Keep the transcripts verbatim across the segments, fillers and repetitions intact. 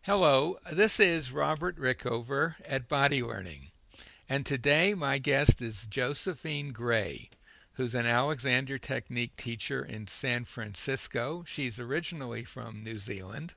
Hello, this is Robert Rickover at Body Learning, and today my guest is Josephine Gray, who's an Alexander Technique teacher in San Francisco. She's originally from New Zealand.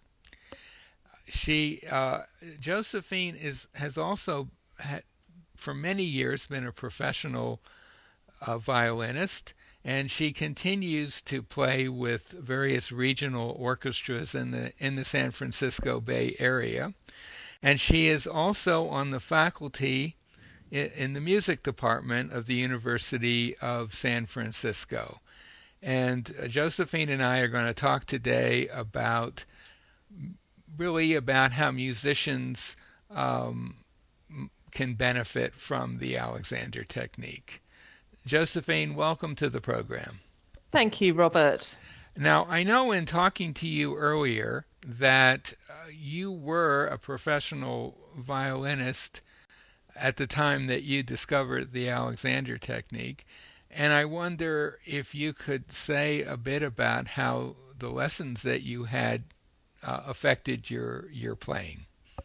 She, uh, Josephine, is has also had, for many years been a professional uh, violinist, and she continues to play with various regional orchestras in the in the San Francisco Bay Area. And she is also on the faculty in the music department of the University of San Francisco. And uh, Josephine and I are going to talk today about really about how musicians um, can benefit from the Alexander Technique. Josephine, welcome to the program. Thank you, Robert. Now, I know in talking to you earlier that uh, you were a professional violinist at the time that you discovered the Alexander Technique, and I wonder if you could say a bit about how the lessons that you had uh, affected your your playing.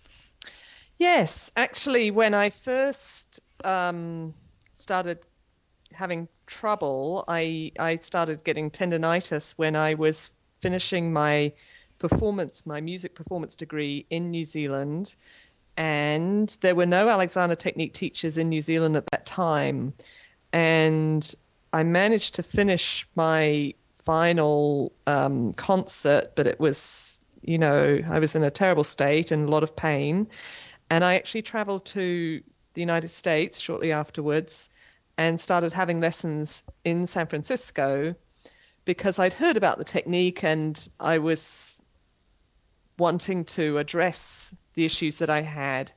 Yes, actually, when I first um, started having trouble, I I started getting tendonitis when I was finishing my performance, my music performance degree in New Zealand, and there were no Alexander Technique teachers in New Zealand at that time, and I managed to finish my final um, concert, but it was, you know, I was in a terrible state and a lot of pain, and I actually traveled to the United States shortly afterwards and started having lessons in San Francisco because I'd heard about the technique and I was wanting to address the issues that I had.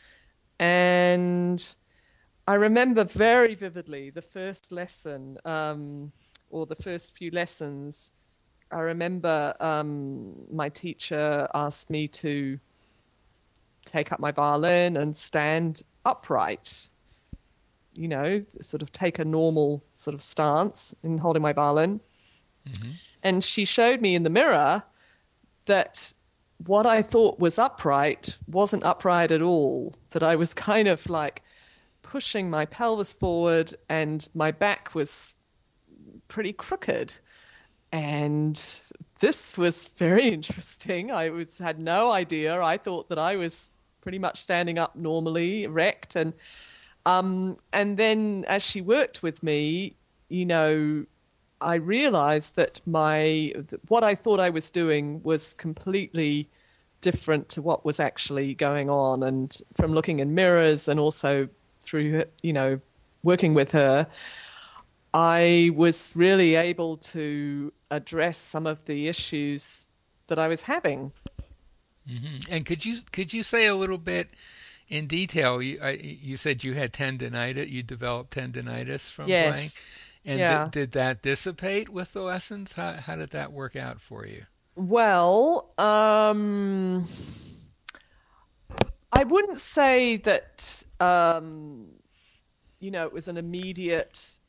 And I remember very vividly the first lesson, um, or the first few lessons. I remember um, my teacher asked me to take up my violin and stand upright, you know, sort of take a normal sort of stance in holding my violin. Mm-hmm. And she showed me in the mirror that what I thought was upright wasn't upright at all, that I was kind of like pushing my pelvis forward and my back was pretty crooked. And this was very interesting. I was had no idea. I thought that I was pretty much standing up normally, erect, and Um, and then as she worked with me, you know, I realized that my what I thought I was doing was completely different to what was actually going on. And from looking in mirrors and also through, you know, working with her, I was really able to address some of the issues that I was having. Mm-hmm. And could you could you say a little bit in detail? You I, you said you had tendonitis. You developed tendonitis from playing, Yes. and th- Yeah. did that dissipate with the lessons? How how did that work out for you? Well, um, I wouldn't say that, um, you know, it was an immediate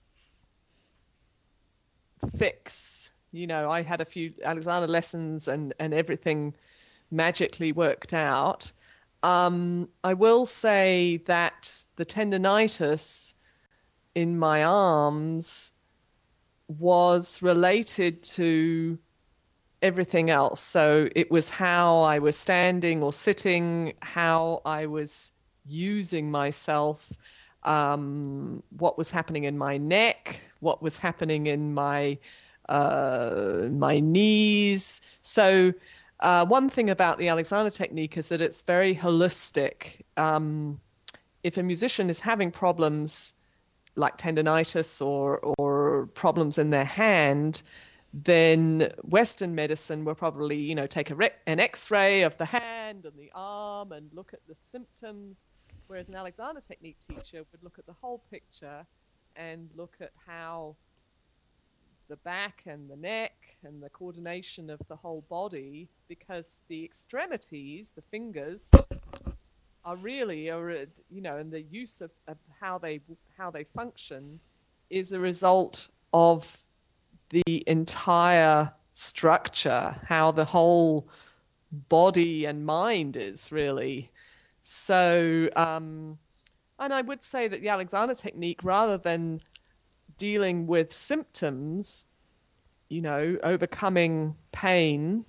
fix. You know, I had a few Alexander lessons and, and everything magically worked out. Um, I will say that the tendonitis in my arms was related to everything else. So it was how I was standing or sitting, how I was using myself, um, what was happening in my neck, what was happening in my uh, my knees. So uh, one thing about the Alexander technique is that it's very holistic. Um, if a musician is having problems like tendonitis or or problems in their hand, then Western medicine will probably, you know, take a rec- an X-ray of the hand and the arm and look at the symptoms, whereas an Alexander technique teacher would look at the whole picture and look at how the back and the neck and the coordination of the whole body, because the extremities, the fingers, are really, are, you know, and the use of, of how they how they function is a result of the entire structure, how the whole body and mind is, really. So, um, and I would say that the Alexander technique, rather than dealing with symptoms, you know, overcoming pain,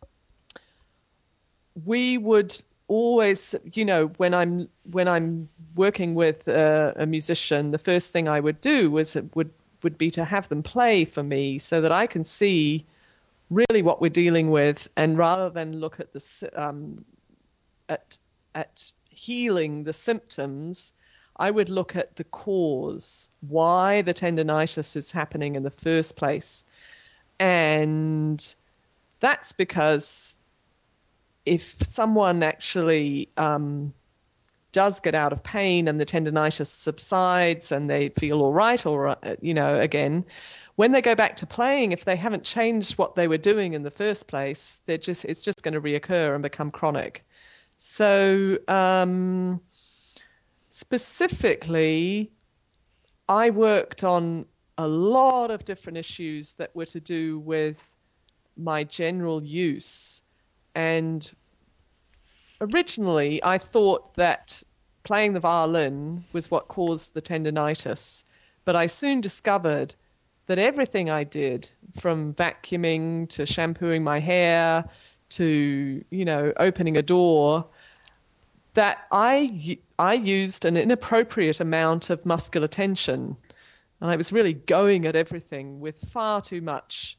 we would always, you know, when I'm when I'm working with a, a musician, the first thing I would do was would would be to have them play for me so that I can see really what we're dealing with, and rather than look at the um, at at healing the symptoms, I would look at the cause, why the tendonitis is happening in the first place. And that's because if someone actually um, does get out of pain and the tendonitis subsides and they feel all right, or, you know, again, when they go back to playing, if they haven't changed what they were doing in the first place, they're just it's just going to reoccur and become chronic. So um, specifically, I worked on a lot of different issues that were to do with my general use. And originally, I thought that playing the violin was what caused the tendonitis. But I soon discovered that everything I did, from vacuuming to shampooing my hair to, you know, opening a door, that I, I used an inappropriate amount of muscular tension. And I was really going at everything with far too much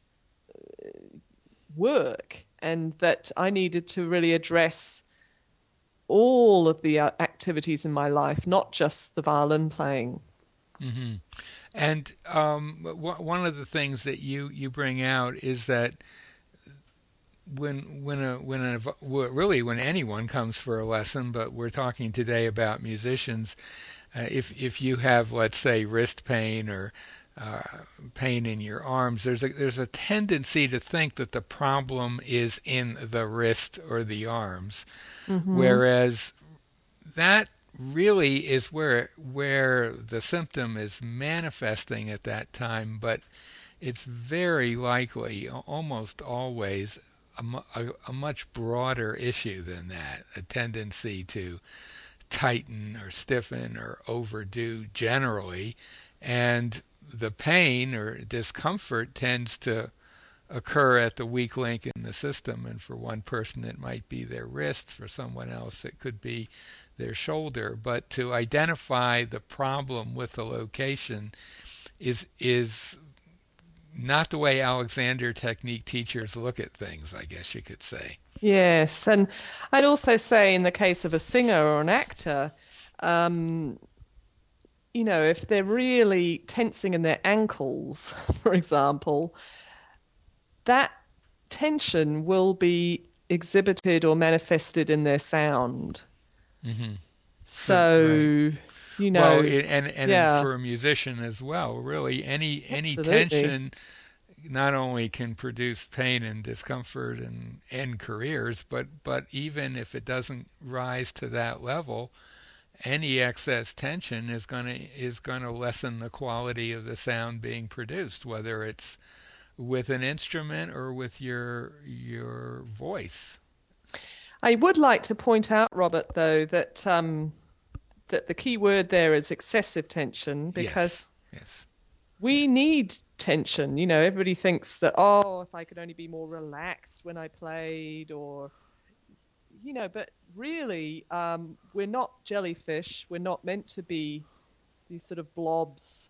work, and that I needed to really address all of the activities in my life, not just the violin playing. Mm-hmm. And um, w- one of the things that you, you bring out is that when when a when a really when anyone comes for a lesson, but we're talking today about musicians, uh, if if you have, let's say, wrist pain or uh, pain in your arms, there's a there's a tendency to think that the problem is in the wrist or the arms, Mm-hmm. whereas that really is where where the symptom is manifesting at that time, but it's very likely, almost always, a, a, a much broader issue than that, a tendency to tighten or stiffen or overdo generally, and the pain or discomfort tends to occur at the weak link in the system, and for one person it might be their wrist, for someone else it could be their shoulder. But to identify the problem with the location is is not the way Alexander technique teachers look at things, I guess you could say. Yes, and I'd also say in the case of a singer or an actor, um, you know, if they're really tensing in their ankles, for example, that tension will be exhibited or manifested in their sound. Mm-hmm. So, right. So, you Well, know, it, and and yeah, for a musician as well, really, any any absolutely. tension not only can produce pain and discomfort and end careers, but but even if it doesn't rise to that level, any excess tension is going to is going to lessen the quality of the sound being produced, whether it's with an instrument or with your your voice. I would like to point out, Robert, though, that um, that the key word there is excessive tension, Yes, because yes. we need tension. You know, everybody thinks that, oh, if I could only be more relaxed when I played, or, you know, but really, um, we're not jellyfish. We're not meant to be these sort of blobs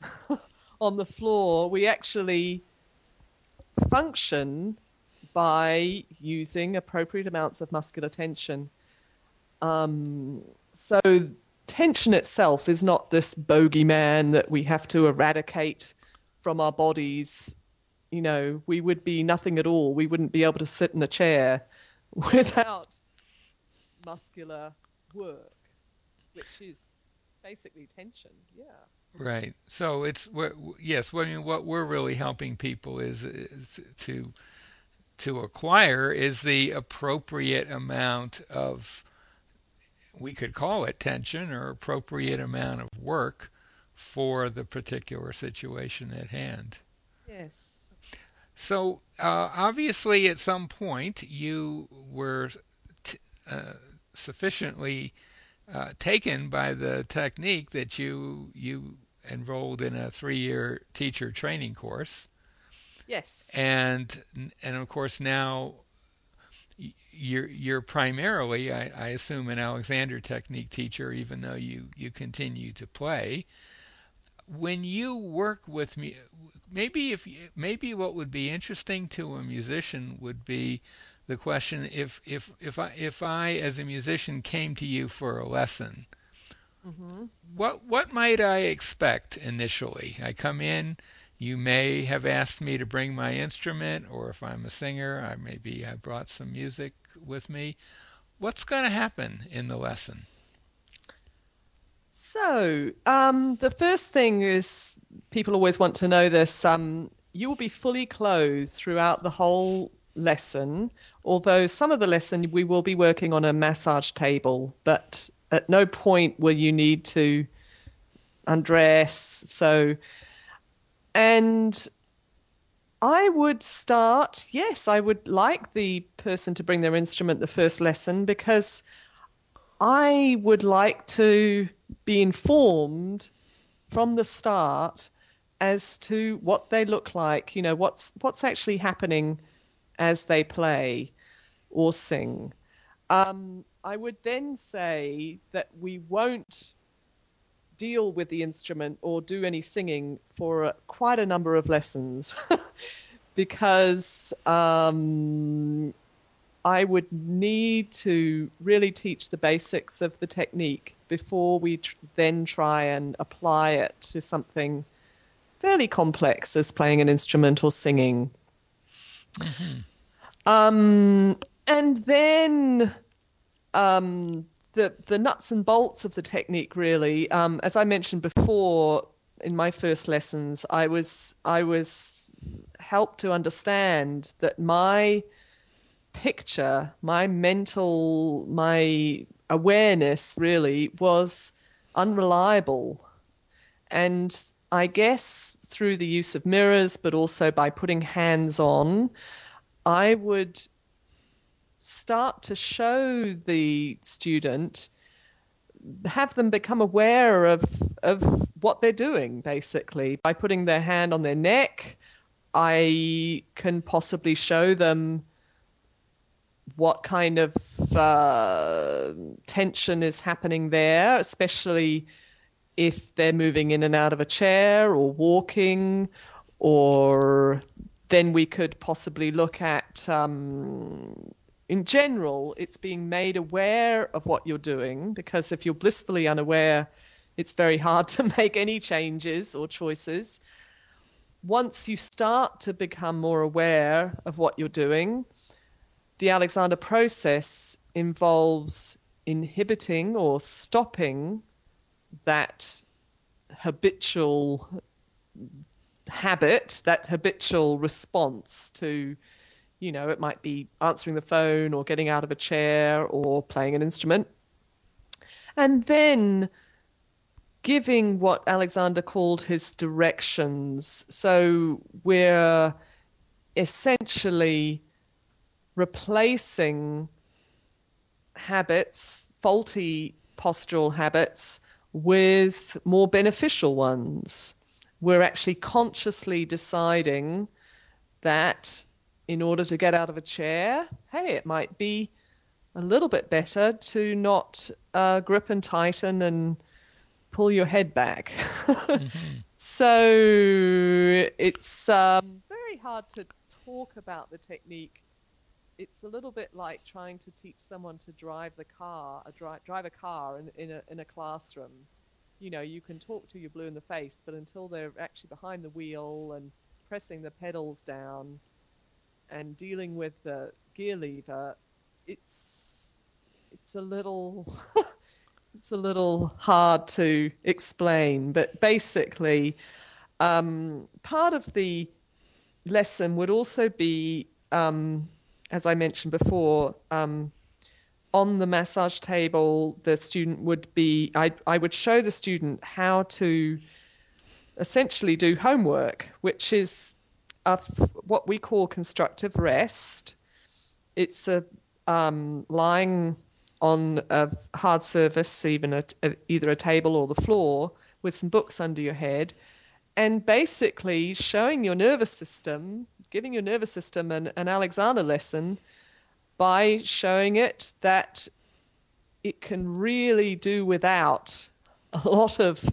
on the floor. We actually function by using appropriate amounts of muscular tension. Um, so tension itself is not this bogeyman that we have to eradicate from our bodies. You know, we would be nothing at all. We wouldn't be able to sit in a chair without muscular work, which is basically tension. Yeah. Right. So it's yes. What I mean, what we're really helping people is, is to to acquire is the appropriate amount of, we could call it tension, or appropriate amount of work for the particular situation at hand. Yes. So uh, obviously, at some point, you were t- uh, sufficiently uh, taken by the technique that you you enrolled in a three-year teacher training course, Yes. and and of course now you're you're primarily, I, I assume, an Alexander Technique teacher, even though you you continue to play. When you work with me, maybe if maybe what would be interesting to a musician would be the question: if if if I if I as a musician came to you for a lesson, Hmm. what what might I expect initially? I come in, you may have asked me to bring my instrument, or if I'm a singer, I maybe I brought some music with me. What's going to happen in the lesson? So, um, the first thing is people always want to know this. Um, you will be fully clothed throughout the whole lesson, although some of the lesson we will be working on a massage table, but at no point will you need to undress. So, and I would start, yes, I would like the person to bring their instrument the first lesson because I would like to be informed from the start as to what they look like, you know, what's what's actually happening as they play or sing. Um, I would then say that we won't deal with the instrument or do any singing for uh, quite a number of lessons because um, I would need to really teach the basics of the technique before we tr- then try and apply it to something fairly complex as playing an instrument or singing. Mm-hmm. Um, and then um, the the nuts and bolts of the technique really. Um, as I mentioned before, in my first lessons, I was I was helped to understand that my picture, my mental, my awareness really was unreliable. And I guess through the use of mirrors, but also by putting hands on, I would start to show the student, have them become aware of of what they're doing basically by putting their hand on their neck. I can possibly show them what kind of uh, tension is happening there, especially if they're moving in and out of a chair or walking, or then we could possibly look at, um, in general, it's being made aware of what you're doing, because if you're blissfully unaware, it's very hard to make any changes or choices. Once you start to become more aware of what you're doing, the Alexander process involves inhibiting or stopping that habitual habit, that habitual response to, you know, it might be answering the phone or getting out of a chair or playing an instrument. And then giving what Alexander called his directions. So we're essentially replacing habits, faulty postural habits, with more beneficial ones. We're actually consciously deciding that in order to get out of a chair, hey, it might be a little bit better to not uh, grip and tighten and pull your head back. Mm-hmm. So it's um, very hard to talk about the technique. It's a little bit like trying to teach someone to drive the car, a dri- drive a car in, in a in a classroom. You know, you can talk till you're blue in the face, but until they're actually behind the wheel and pressing the pedals down and dealing with the gear lever, it's it's a little it's a little hard to explain. But basically, um, part of the lesson would also be, um, as I mentioned before, um, on the massage table, the student would be, I, I would show the student how to essentially do homework, which is a f- what we call constructive rest. It's a um, lying on a hard surface, even a, a, either a table or the floor, with some books under your head, and basically showing your nervous system, giving your nervous system an, an Alexander lesson by showing it that it can really do without a lot of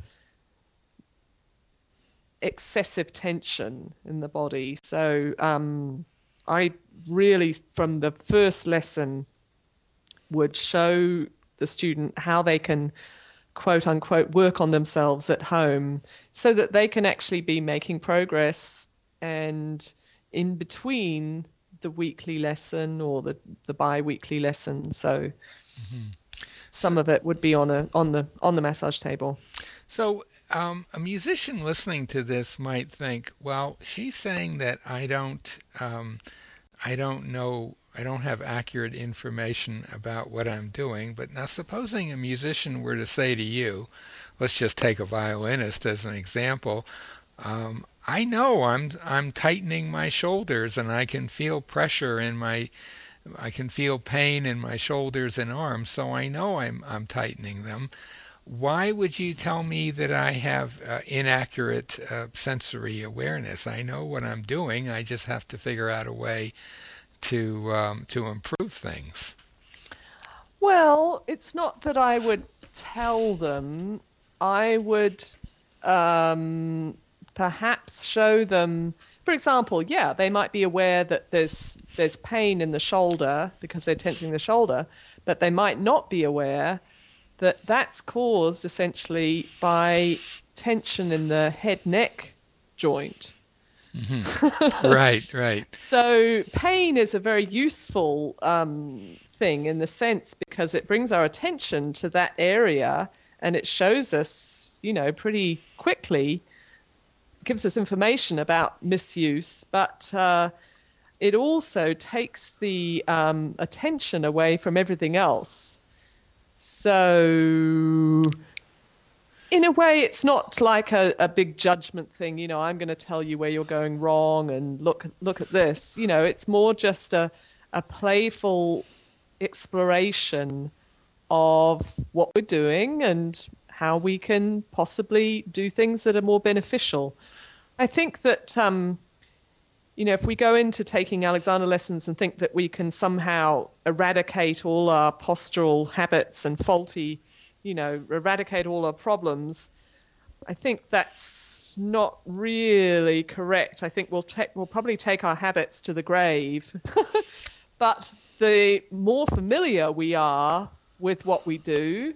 excessive tension in the body. So um, I really, from the first lesson, would show the student how they can, quote unquote, work on themselves at home so that they can actually be making progress, and in between the weekly lesson or the, the bi-weekly lesson. So Mm-hmm. some So, of it would be on a on the on the massage table. so um, a musician listening to this might think, well, she's saying that I don't, um, I don't know, I don't have accurate information about what I'm doing. But now, supposing a musician were to say to you, let's just take a violinist as an example. Um, I know I'm I'm tightening my shoulders, and I can feel pressure in my I can feel pain in my shoulders and arms, so I know I'm I'm tightening them. Why would you tell me that I have uh, inaccurate uh, sensory awareness? I know what I'm doing. I just have to figure out a way to um, to improve things. Well, it's not that I would tell them. I would um, perhaps show them. For example, yeah, they might be aware that there's there's pain in the shoulder because they're tensing the shoulder, but they might not be aware that that's caused essentially by tension in the head neck joint. Mm-hmm. Right, right. So pain is a very useful um, thing in the sense because it brings our attention to that area, and it shows us, you know, pretty quickly, gives us information about misuse, but uh, it also takes the um, attention away from everything else. So in a way, it's not like a, a big judgment thing. You know, I'm going to tell you where you're going wrong and look look at this. You know, it's more just a a playful exploration of what we're doing and how we can possibly do things that are more beneficial. I think that um, you know, if we go into taking Alexander lessons and think that we can somehow eradicate all our postural habits and faulty, you know, eradicate all our problems, I think that's not really correct. I think we'll take, we'll probably take our habits to the grave. But the more familiar we are with what we do,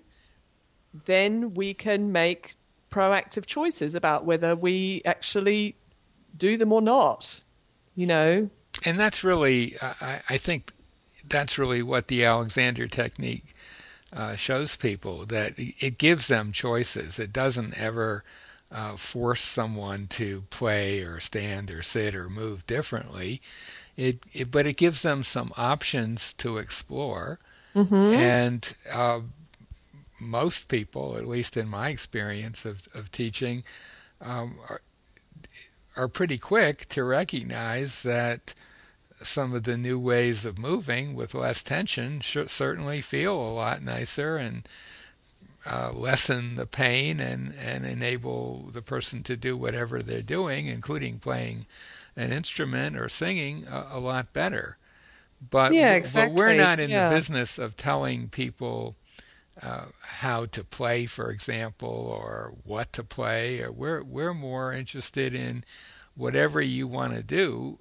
then we can make proactive choices about whether we actually do them or not, you know. And that's really, I, I think, that's really what the Alexander technique uh, shows people, that it gives them choices. It doesn't ever uh, force someone to play or stand or sit or move differently. It, it but it gives them some options to explore. Mm-hmm. And uh, most people, at least in my experience of, of teaching, um, are, are pretty quick to recognize that some of the new ways of moving with less tension should certainly feel a lot nicer and uh, lessen the pain and, and enable the person to do whatever they're doing, including playing an instrument or singing, a, a lot better. But Yeah, but we're exactly. not in the Yeah. business of telling people uh, how to play, for example, or what to play. Or we're we're more interested in whatever you want to do.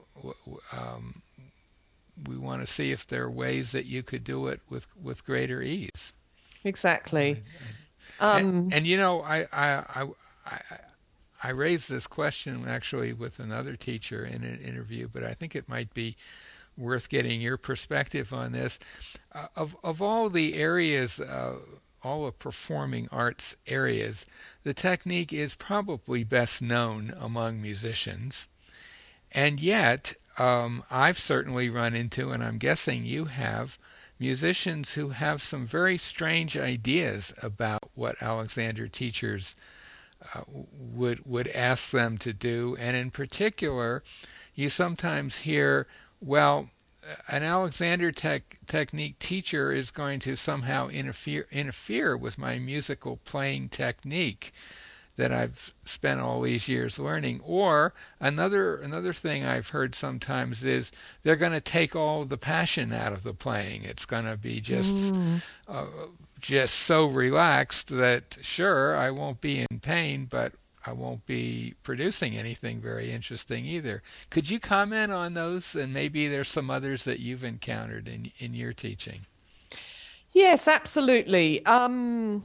Um, we want to see if there are ways that you could do it with, with greater ease. Exactly. And, Um, and you know, I, I, I, I, I raised this question actually with another teacher in an interview, but I think it might be worth getting your perspective on this. Uh, of, of all the areas, uh, all the performing arts areas, the technique is probably best known among musicians. And yet, um, I've certainly run into, and I'm guessing you have, musicians who have some very strange ideas about what Alexander teachers uh, would would ask them to do, and in particular, you sometimes hear, well, an Alexander tech, technique teacher is going to somehow interfere interfere with my musical playing technique that I've spent all these years learning. Or another another thing I've heard sometimes is they're going to take all the passion out of the playing. It's going to be just Mm. uh, just so relaxed that sure I won't be in pain, but I won't be producing anything very interesting either. Could you comment on those, and maybe there's some others that you've encountered in in your teaching? Yes, absolutely. Um,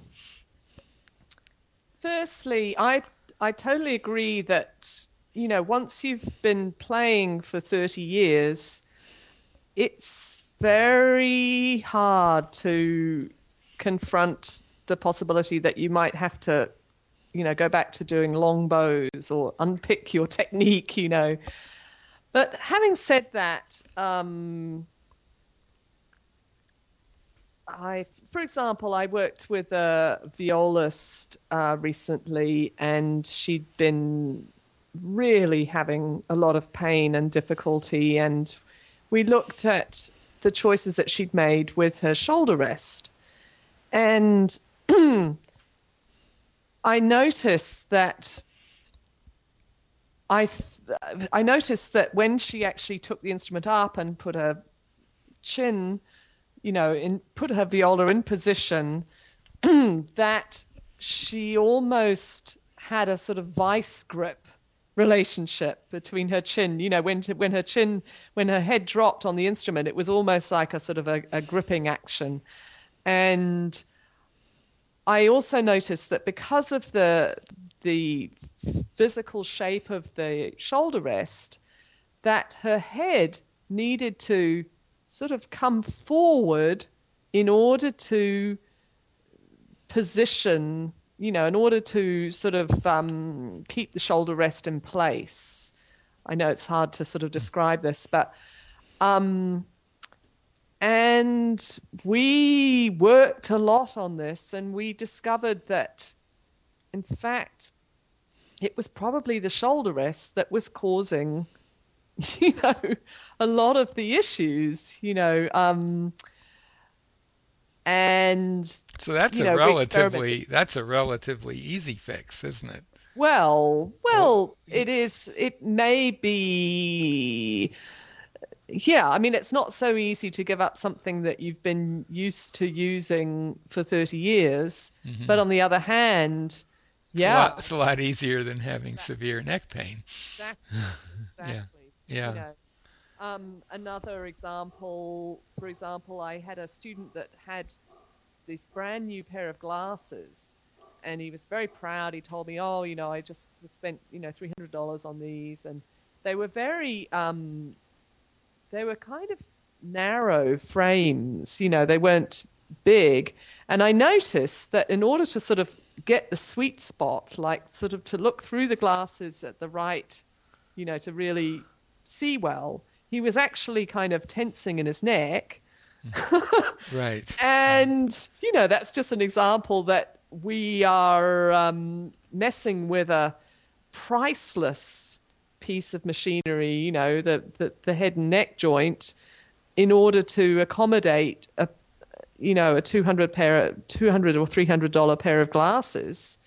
firstly, I I totally agree that, you know, once you've been playing for thirty years, it's very hard to confront the possibility that you might have to, you know, go back to doing long bows or unpick your technique, you know. But having said that, um, I, for example, I worked with a violist uh, recently, and she'd been really having a lot of pain and difficulty, and we looked at the choices that she'd made with her shoulder rest, and I noticed that I th- I noticed that when she actually took the instrument up and put her chin, you know, in put her viola in position, that she almost had a sort of vice grip relationship between her chin. You know, when when her chin, when her head dropped on the instrument, it was almost like a sort of a, a gripping action. And I also noticed that because of the the physical shape of the shoulder rest, that her head needed to sort of come forward in order to position, you know, in order to sort of um, keep the shoulder rest in place. I know it's hard to sort of describe this, but um, and we worked a lot on this, and we discovered that, in fact, it was probably the shoulder rest that was causing, you know, a lot of the issues, you know, um, and, So that's you a know, we relatively experimented. that's a relatively easy fix, isn't it? Well, Well, well, it is, it may be, yeah, I mean, it's not so easy to give up something that you've been used to using for thirty years. But mhm. on the other hand, It's a lot yeah, it's a lot easier than having severe neck pain. exactly, Yeah. exactly. You Yeah. know, um, another example, for example, I had a student that had this brand new pair of glasses, and he was very proud. He told me, "Oh, you know, I just spent, you know, three hundred dollars on these," and they were very um, they were kind of narrow frames, you know, they weren't big. And I noticed that in order to sort of get the sweet spot, like sort of to look through the glasses at the right, you know, to really see well, he was actually kind of tensing in his neck. Right. Right. And, you know, that's just an example that we are um, messing with a priceless piece of machinery, you know, the, the, the head and neck joint, in order to accommodate a, you know, a two hundred pair, two hundred or three hundred dollar pair of glasses,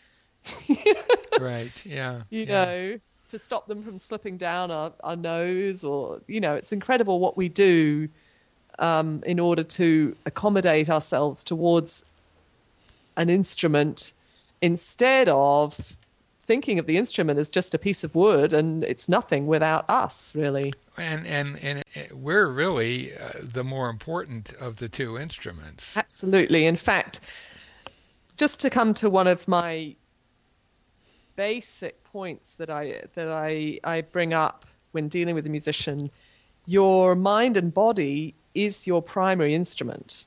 Right. Yeah. you Yeah. know, to stop them from slipping down our, our nose, or, you know, it's incredible what we do um, in order to accommodate ourselves towards an instrument, instead of thinking of the instrument as just a piece of wood and it's nothing without us, really. And and and it- we're really uh, the more important of the two instruments. Absolutely. In fact, just to come to one of my basic points that I that I I bring up when dealing with a musician, your mind and body is your primary instrument.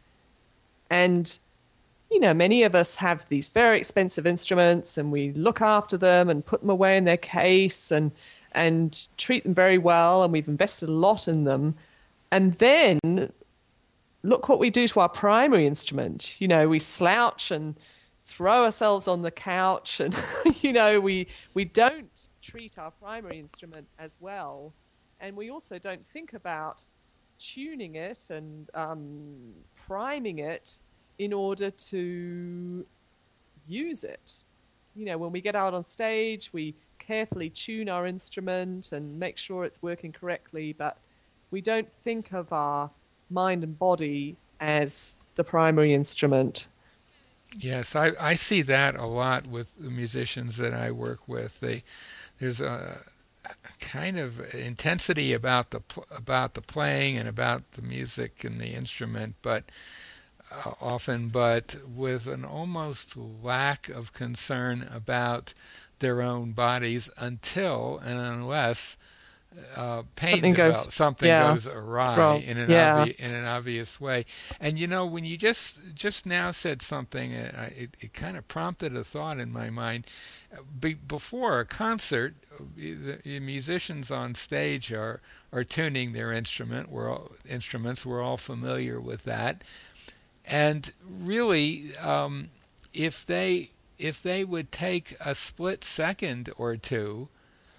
And you know, many of us have these very expensive instruments, and we look after them and put them away in their case and and treat them very well, and we've invested a lot in them. And then look what we do to our primary instrument. You know, we slouch and throw ourselves on the couch, and you know, we we don't treat our primary instrument as well. And we also don't think about tuning it and um, priming it in order to use it. You know, when we get out on stage, we carefully tune our instrument and make sure it's working correctly, but we don't think of our mind and body as the primary instrument. Yes, I, I see that a lot with the musicians that I work with. They there's a kind of intensity about the pl- about the playing and about the music and the instrument, but uh, often, but with an almost lack of concern about their own bodies until and unless uh, pain Something goes, develops, something yeah, goes it's awry wrong. in an Yeah. obvious in an obvious way. And you know, when you just just now said something, uh, it it kind of prompted a thought in my mind. Be, before a concert, the, the musicians on stage are are tuning their instrument. We're all, instruments. We're all familiar with that. And really, um, if they if they would take a split second or two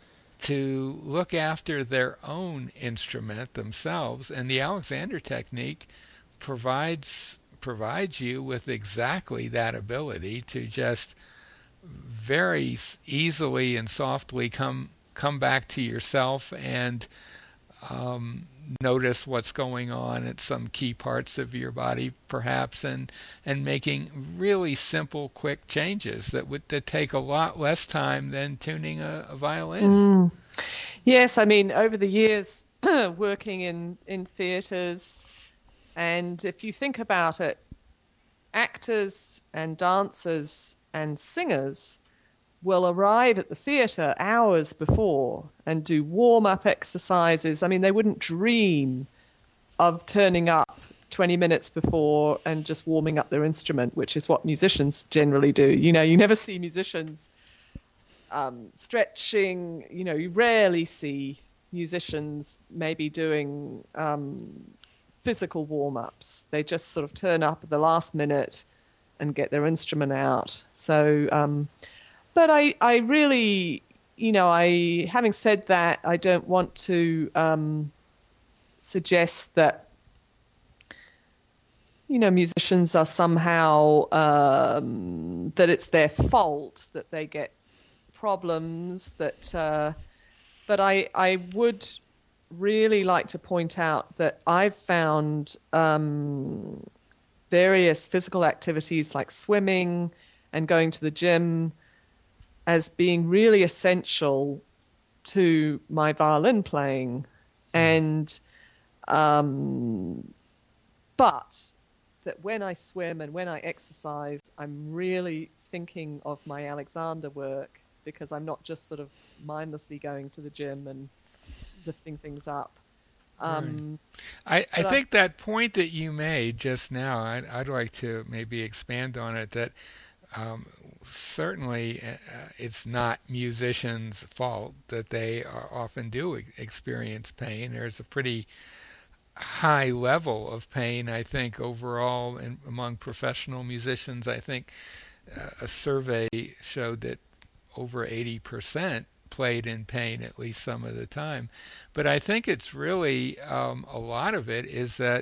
to look after their own instrument themselves, and the Alexander technique provides provides you with exactly that ability to just very easily and softly come come back to yourself and um, notice what's going on at some key parts of your body, perhaps, and and making really simple, quick changes that would that take a lot less time than tuning a, a violin. Mm. Yes, I mean, over the years, working in, in theatres, and if you think about it, actors and dancers and singers will arrive at the theatre hours before and do warm-up exercises. I mean, they wouldn't dream of turning up twenty minutes before and just warming up their instrument, which is what musicians generally do. You know, you never see musicians um, stretching, you know, you rarely see musicians maybe doing um, physical warm-ups. They just sort of turn up at the last minute and get their instrument out. So, um, but I, I really, you know, I, having said that, I don't want to um, suggest that, you know, musicians are somehow, um, that it's their fault that they get problems, that, uh, but I, I would really like to point out that I've found um, various physical activities like swimming and going to the gym as being really essential to my violin playing. And, um, but that when I swim and when I exercise, I'm really thinking of my Alexander work, because I'm not just sort of mindlessly going to the gym and lifting things up. Um, right. I, I but think I, that point that you made just now, I'd, I'd like to maybe expand on it, that um, certainly uh, it's not musicians' fault that they are, often do e- experience pain. There's a pretty high level of pain, I think, overall in, among professional musicians. I think uh, a survey showed that over eighty percent played in pain at least some of the time. But I think it's really, um, a lot of it is that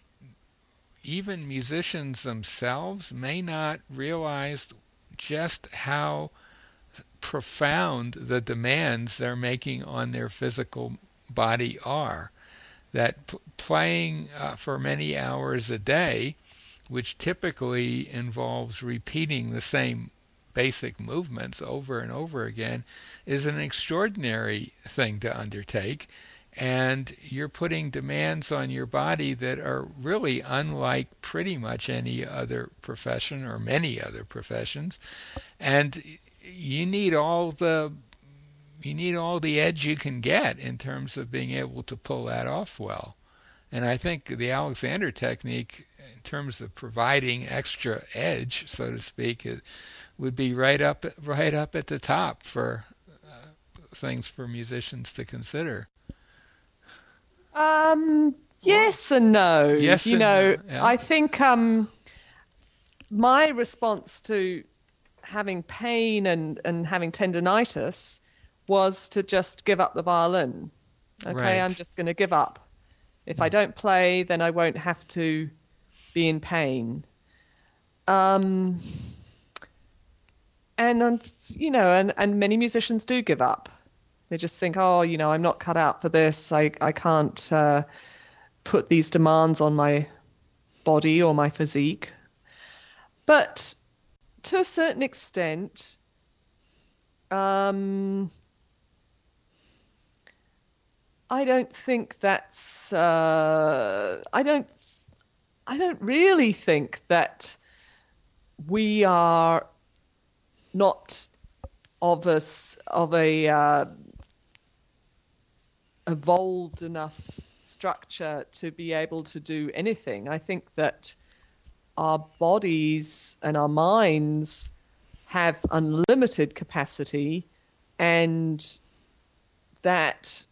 even musicians themselves may not realize just how profound the demands they're making on their physical body are. That p- playing uh, for many hours a day, which typically involves repeating the same basic movements over and over again, is an extraordinary thing to undertake. And you're putting demands on your body that are really unlike pretty much any other profession or many other professions. And you need all the you need all the edge you can get in terms of being able to pull that off well. And I think the Alexander technique, in terms of providing extra edge, so to speak, it would be right up right up at the top for uh, things for musicians to consider. um, yes and no. Yes You and know, no. Yeah. I think um, my response to having pain and, and having tendonitis was to just give up the violin. Okay, Right. I'm just going to give up. If I don't play, then I won't have to be in pain. Um, and, um, you know, and, and many musicians do give up. They just think, oh, you know, I'm not cut out for this. I, I can't uh, put these demands on my body or my physique. But to a certain extent, um, I don't think that's. Uh, I don't. I don't really think that we are not of a of a uh, evolved enough structure to be able to do anything. I think that our bodies and our minds have unlimited capacity, and that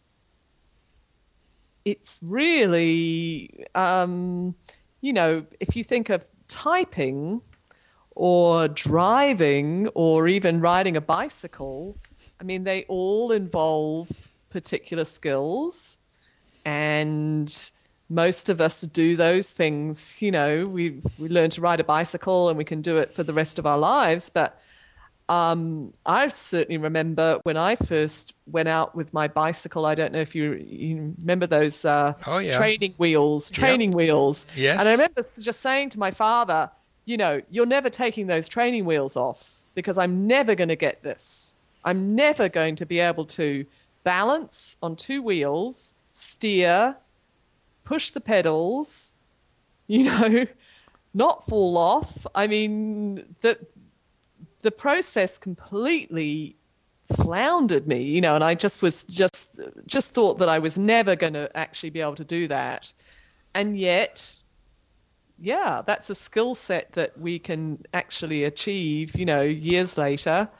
it's really, um, you know, if you think of typing or driving or even riding a bicycle, I mean, they all involve particular skills, and most of us do those things. You know, we we learn to ride a bicycle and we can do it for the rest of our lives. But um, I certainly remember when I first went out with my bicycle. I don't know if you, you remember those uh, Oh, yeah. training wheels, Yep. training wheels. And I Yes. remember just saying to my father, you know, you're never taking those training wheels off because I'm never going to get this. I'm never going to be able to balance on two wheels, steer, push the pedals, you know, not fall off. I mean, the the process completely floundered me, you know, and I just was just just thought that I was never going to actually be able to do that. And yet, yeah, that's a skill set that we can actually achieve, you know, years later.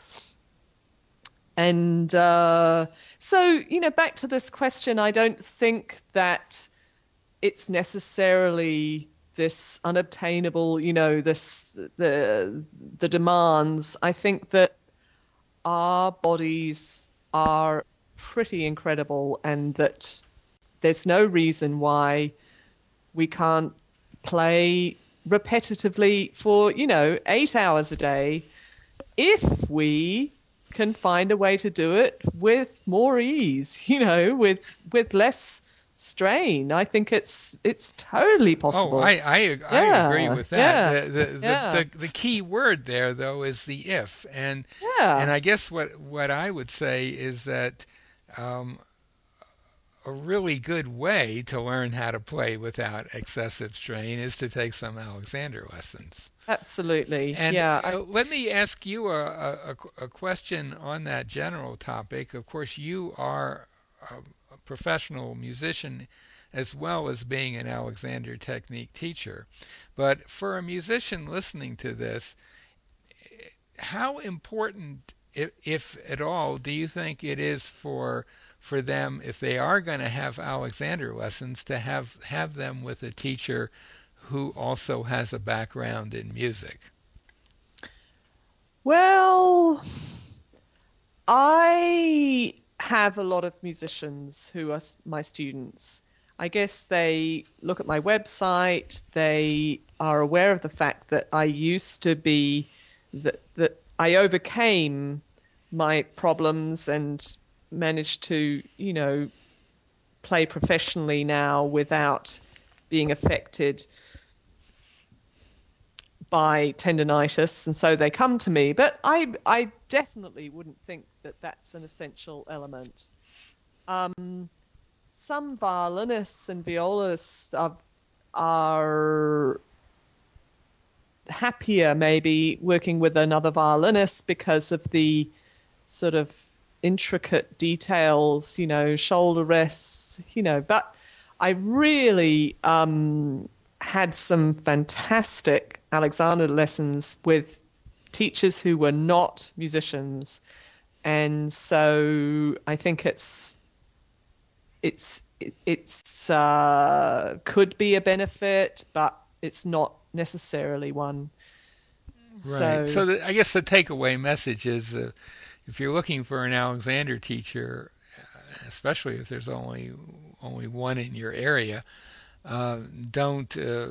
And uh, so, you know, back to this question, I don't think that it's necessarily this unobtainable, you know, this the the demands. I think that our bodies are pretty incredible, and that there's no reason why we can't play repetitively for, you know, eight hours a day if we can find a way to do it with more ease, you know, with with less strain. I think it's it's totally Oh, possible. I, I, I agree Yeah, with that. yeah, The, the, the, yeah, the, the key word there, though, is the if. And, and yeah. I guess what, what I would say is that um, a really good way to learn how to play without excessive strain is to take some Alexander lessons. Absolutely. And Yeah. I, uh, let me ask you a, a, a question on that general topic. Of course, you are a, a professional musician as well as being an Alexander Technique teacher. But for a musician listening to this, how important, if, if at all, do you think it is for for them, if they are going to have Alexander lessons, to have have them with a teacher who also has a background in music? well, I have a lot of musicians who are s- my students. I guess they look at my website, they are aware of the fact that I used to be, that, that I overcame my problems and managed to, you know, play professionally now without being affected by tendonitis, and so they come to me. But I, I definitely wouldn't think that that's an essential element. Um, some violinists and violists are, are happier maybe working with another violinist because of the sort of intricate details, you know, shoulder rests, you know. But I really um, had some fantastic Alexander lessons with teachers who were not musicians. And so I think it's it's it's uh, could be a benefit, but it's not necessarily one. Right. So So the, I guess the takeaway message is uh, if you're looking for an Alexander teacher, especially if there's only only one in your area, uh, don't uh,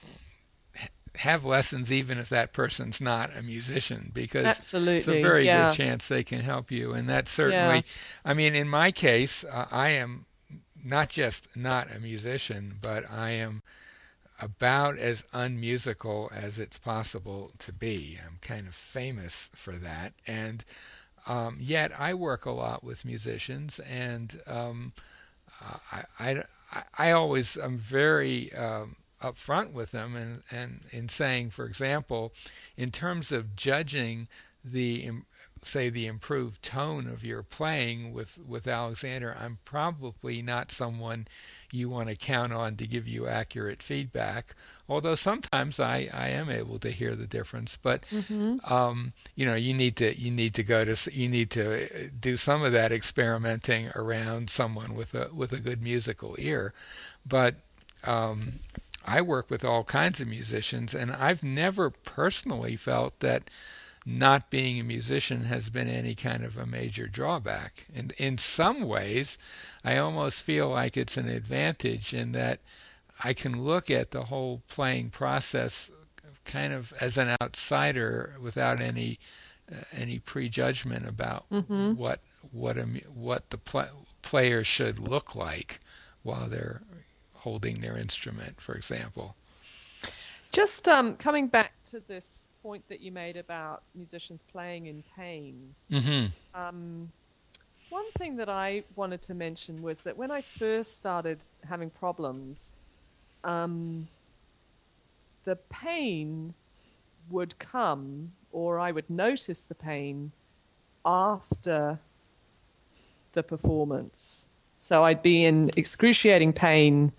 have lessons even if that person's not a musician, because it's a Absolutely. very good Yeah. chance they can help you. And that Yeah. certainly, I mean, in my case, uh, I am not just not a musician, but I am about as unmusical as it's possible to be. I'm kind of famous for that. And um, yet I work a lot with musicians, and um, I, I, I always am very um, upfront with them, and, and in saying, for example, in terms of judging the say the improved tone of your playing with with Alexander, I'm probably not someone you want to count on to give you accurate feedback. Although sometimes I, I am able to hear the difference, but Mm-hmm. um, you know you need to you need to go to you need to do some of that experimenting around someone with a with a good musical ear. But um, I work with all kinds of musicians, and I've never personally felt that not being a musician has been any kind of a major drawback. And in some ways, I almost feel like it's an advantage in that I can look at the whole playing process kind of as an outsider without any uh, any prejudgment about Mm-hmm. what what a, what the pl- player should look like while they're holding their instrument, for example. Just um, coming back to this point that you made about musicians playing in pain. Mm-hmm. Um, one thing that I wanted to mention was that when I first started having problems, um, the pain would come, or I would notice the pain after the performance. So I'd be in excruciating pain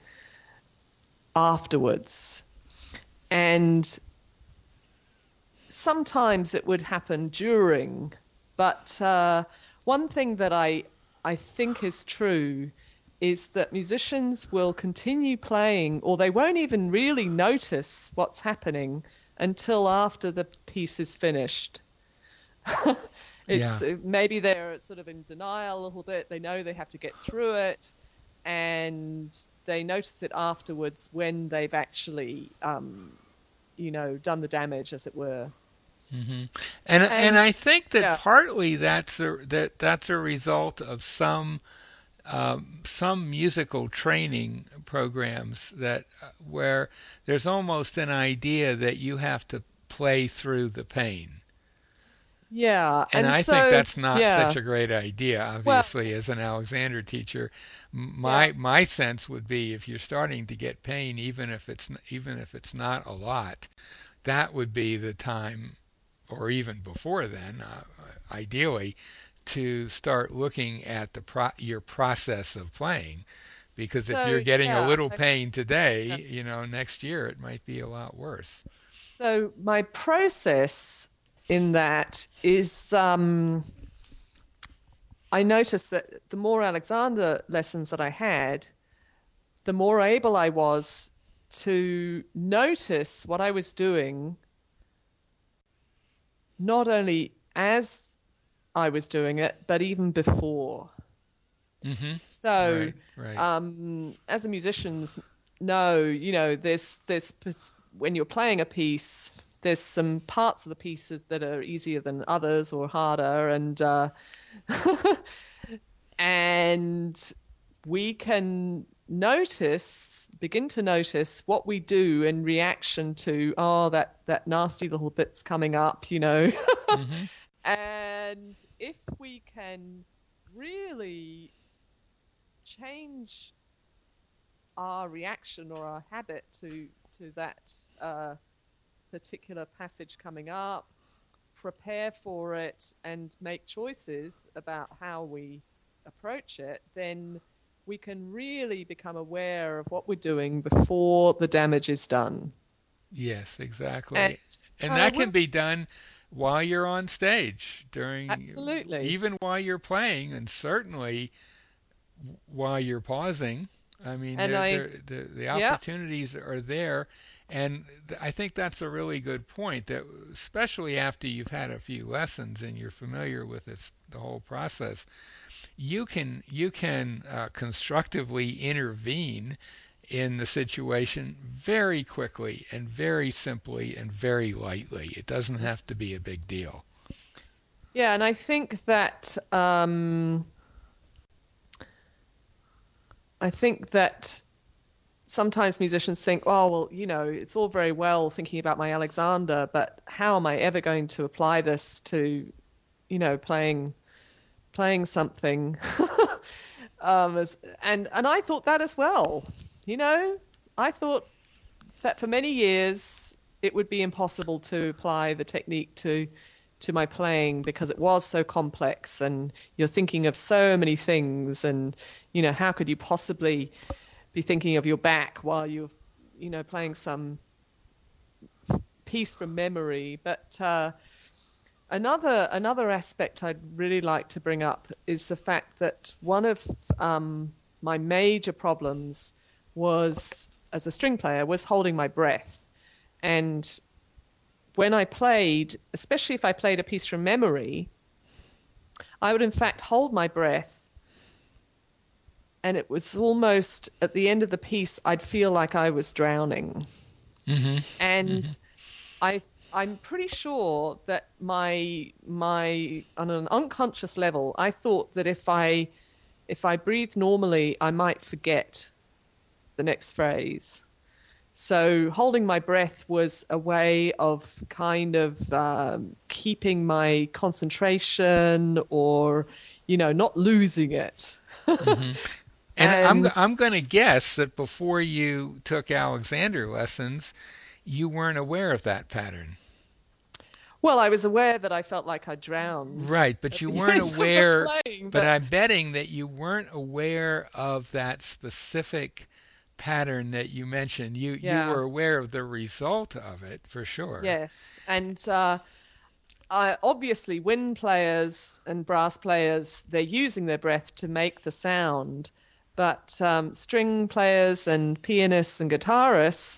afterwards. And sometimes it would happen during, but uh, one thing that I I think is true is that musicians will continue playing, or they won't even really notice what's happening until after the piece is finished. Yeah. It's maybe they're sort of in denial a little bit. They know they have to get through it, and they notice it afterwards when they've actually, um, you know, done the damage, as it were. Hmm. And and And I think that yeah, partly that's a, that that's a result of some um, some musical training programs that uh, where there's almost an idea that you have to play through the pain. yeah, And and I think so that's not such yeah, a great idea, well, obviously, as an Alexander teacher. yeah. My my sense would be if you're starting to get pain, even if it's even if it's not a lot, that would be the time, or even before then, uh, ideally, to start looking at the pro- your process of playing. Because if you're So getting a yeah, little I, pain today, yeah. you know, next year it might be a lot worse. So my process in that is um, I noticed that the more Alexander lessons that I had, the more able I was to notice what I was doing, not only as I was doing it, but even before. Hmm. So, Right, right. um, as a musician, know, you know, there's there's when you're playing a piece, there's some parts of the pieces that are easier than others or harder, and uh, and we can notice, begin to notice what we do in reaction to, oh, that that nasty little bit's coming up, you know. Hmm. And if we can really change our reaction or our habit to to that uh, particular passage coming up, prepare for it, and make choices about how we approach it, then we can really become aware of what we're doing before the damage is done. Yes, And exactly. And uh, that can we'll be done while you're on stage, during, absolutely. even while you're playing, and certainly while you're pausing. I mean, And there, I, there, the, the yeah, opportunities are there, and th- I think that's a really good point. That especially after you've had a few lessons and you're familiar with this the whole process, you can you can uh, constructively intervene in the situation very quickly and very simply and very lightly. It doesn't have to be a big deal. Yeah, and I think that um, I think that sometimes musicians think, oh, well, you know, it's all very well thinking about my Alexander, but how am I ever going to apply this to, you know, playing playing something? um, as, and and I thought that as well. You know, I thought that for many years it would be impossible to apply the technique to to my playing because it was so complex, and you're thinking of so many things, and you know, how could you possibly be thinking of your back while you're, you know, playing some piece from memory. But uh, another another aspect I'd really like to bring up is the fact that one of um, my major problems was, as a string player, was holding my breath. And when I played, especially if I played a piece from memory, I would in fact hold my breath, and it was almost at the end of the piece, I'd feel like I was drowning. Mm-hmm. And mm-hmm. I, I'm pretty sure that my, my, on an unconscious level, I thought that if I, if I breathed normally, I might forget the next phrase. So holding my breath was a way of kind of um, keeping my concentration, or, you know, not losing it. Mm-hmm. And I'm And I'm going to guess that before you took Alexander lessons, you weren't aware of that pattern. well, I was aware that I felt like I drowned Right, but at you the weren't end of the aware, playing. but But I'm betting that you weren't aware of that specific pattern that you mentioned. You you yeah, were aware of the result of it for sure. yes, and uh, I, obviously, wind players and brass players, they're using their breath to make the sound, but um, string players and pianists and guitarists,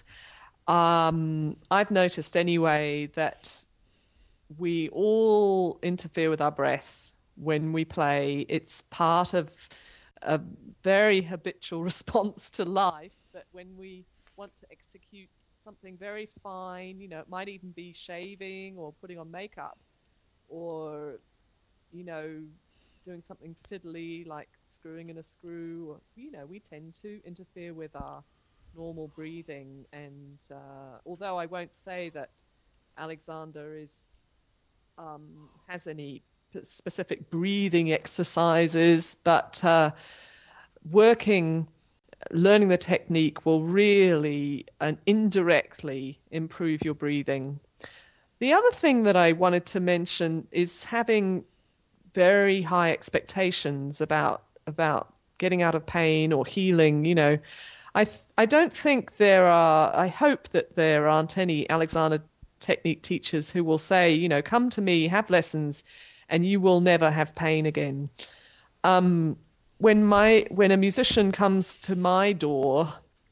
um, I've noticed anyway that we all interfere with our breath when we play. It's part of a very habitual response to life that when we want to execute something very fine, you know, it might even be shaving or putting on makeup, or, you know, doing something fiddly like screwing in a screw, or, you know, we tend to interfere with our normal breathing. And uh, although I won't say that Alexander is um, has any specific breathing exercises, but uh, working, learning the technique will really and indirectly improve your breathing. The other thing that I wanted to mention is having very high expectations about about getting out of pain or healing. You know, I th- I don't think there are. I hope that there aren't any Alexander technique teachers who will say, you know, come to me, have lessons, and you will never have pain again. Um, when my when a musician comes to my door,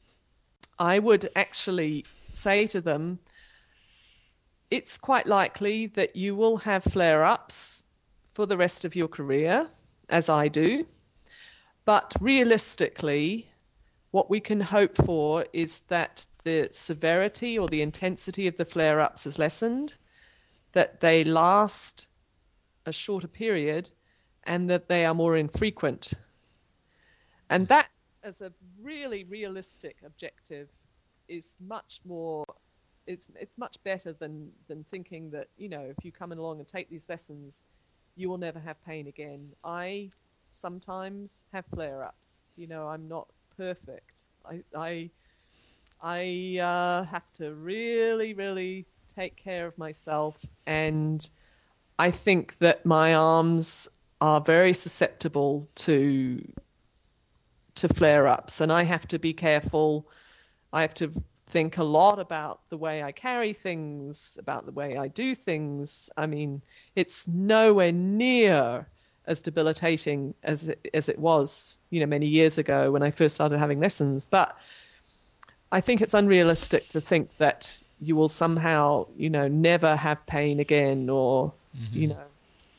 I would actually say to them, it's quite likely that you will have flare-ups for the rest of your career, as I do. But realistically, what we can hope for is that the severity or the intensity of the flare-ups is lessened, that they last a shorter period, and that they are more infrequent. And that, as a really realistic objective, is much more, it's it's much better than than thinking that, you know, if you come along and take these lessons, you will never have pain again. I sometimes have flare-ups. You know, I'm not perfect. I I I uh, have to really, really take care of myself, and I think that my arms are very susceptible to to flare-ups, and I have to be careful. I have to think a lot about the way I carry things, about the way I do things. I mean, it's nowhere near as debilitating as it, as it was, you know, many years ago when I first started having lessons. But I think it's unrealistic to think that you will somehow, you know, never have pain again, or, Mm-hmm. you know.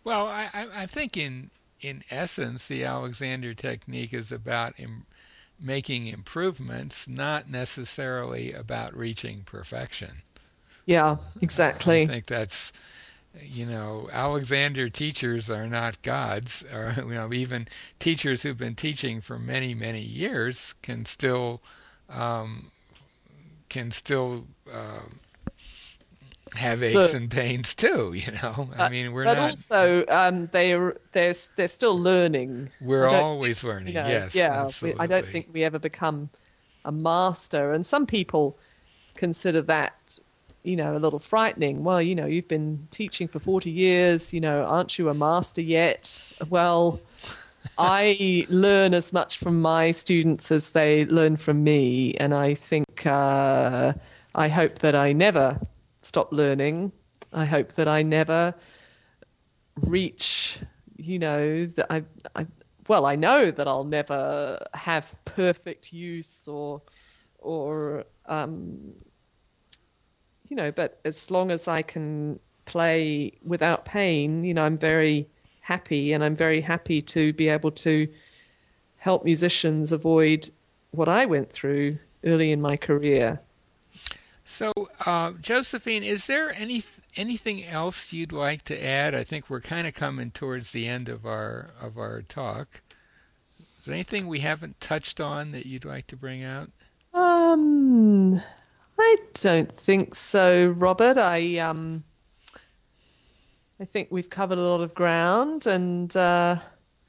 Well, I, I I think in in essence, the Alexander technique is about Im- making improvements, not necessarily about reaching perfection. Yeah, I, I exactly. think that's, you know, Alexander teachers are not gods, or you know, even teachers who've been teaching for many, many years can still um, can still uh, have aches Look, and pains too. You know, I but mean, we're but not also um, they're they're they're still learning. we're I don't think, always you learning. know, Yes, yeah, we, I don't absolutely. think we ever become a master. And some people consider that, you know, a little frightening. Well, you know, you've been teaching for forty years, you know, aren't you a master yet? Well, I learn as much from my students as they learn from me. And I think uh, I hope that I never stop learning. I hope that I never reach, you know, that I, I, well, I know that I'll never have perfect use or, or, um, you know, but as long as I can play without pain, you know, I'm very happy, and I'm very happy to be able to help musicians avoid what I went through early in my career. So, uh, Josephine, is there any anything else you'd like to add? I think we're kind of coming towards the end of our of our talk. Is there anything we haven't touched on that you'd like to bring out? Um, I don't think so, Robert. I um, I think we've covered a lot of ground, and uh,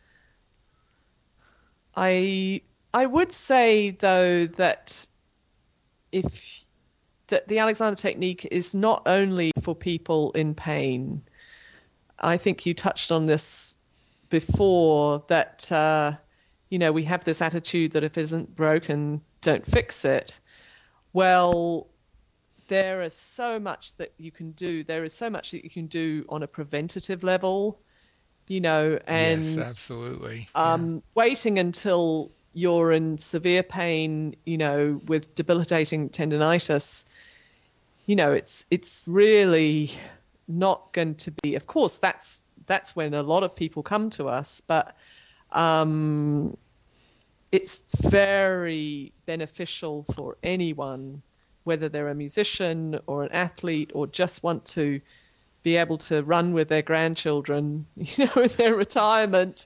I I would say though that if that the Alexander technique is not only for people in pain. I think you touched on this before that uh, you know, we have this attitude that if it isn't broken, don't fix it. Well, there is so much that you can do. There is so much that you can do on a preventative level, you know, Yes, and absolutely. Yeah. um, waiting until you're in severe pain, you know, with debilitating tendonitis, you know, it's it's really not going to be. Of course, that's that's when a lot of people come to us, but um, it's very beneficial for anyone, whether they're a musician or an athlete or just want to be able to run with their grandchildren, you know, in their retirement.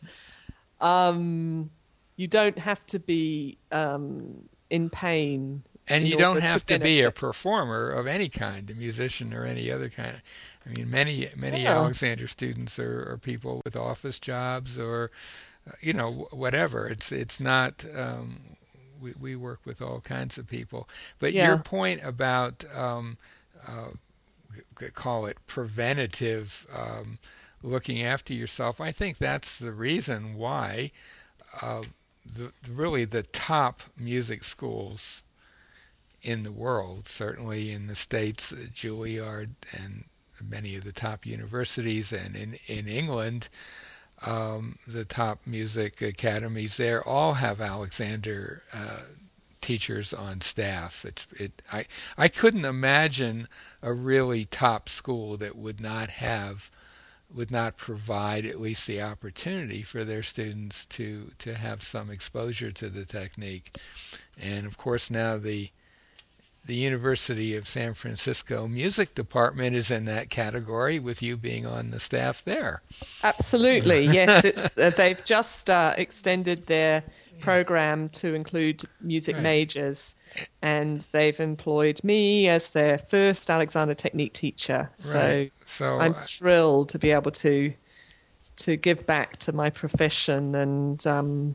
Um, you don't have to be um, in pain And in you don't order to have to be a benefit. performer of any kind, a musician or any other kind. I mean, many many Yeah, Alexander students are, are people with office jobs or, uh, you know, whatever. It's it's not. Um, we we work with all kinds of people. But your yeah, point about um, uh, call it preventative, um, looking after yourself, I think that's the reason why uh, the really the top music schools in the world, certainly in the States, uh, Juilliard and many of the top universities, and in, in England, um, the top music academies there all have Alexander uh, teachers on staff. It's it I I couldn't imagine a really top school that would not have would not provide at least the opportunity for their students to to have some exposure to the technique. And of course now the the University of San Francisco music department is in that category with you being on the staff there. absolutely. Yes, it's uh, they've just uh, extended their program to include music Right. majors, and they've employed me as their first Alexander Technique teacher. Right. So So I'm thrilled to be able to to give back to my profession, and um,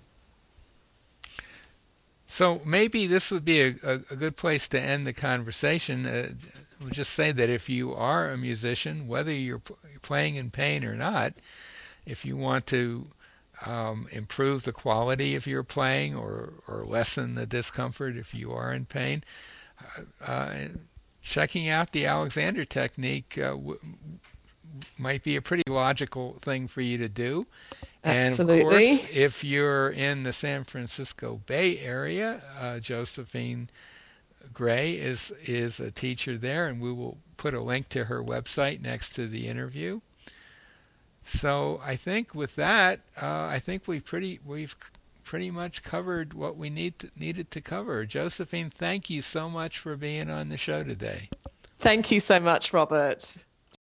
so maybe this would be a, a, a good place to end the conversation. Uh, we'll just say that if you are a musician, whether you're p- playing in pain or not, if you want to um, improve the quality of your playing or, or lessen the discomfort if you are in pain, uh, checking out the Alexander technique uh, w- might be a pretty logical thing for you to do. And of absolutely. course, if you're in the San Francisco Bay Area, uh, Josephine Gray is is a teacher there, and we will put a link to her website next to the interview. So I think with that, uh, I think we pretty we've pretty much covered what we need to, needed to cover. Josephine, thank you so much for being on the show today. Thank you so much, Robert.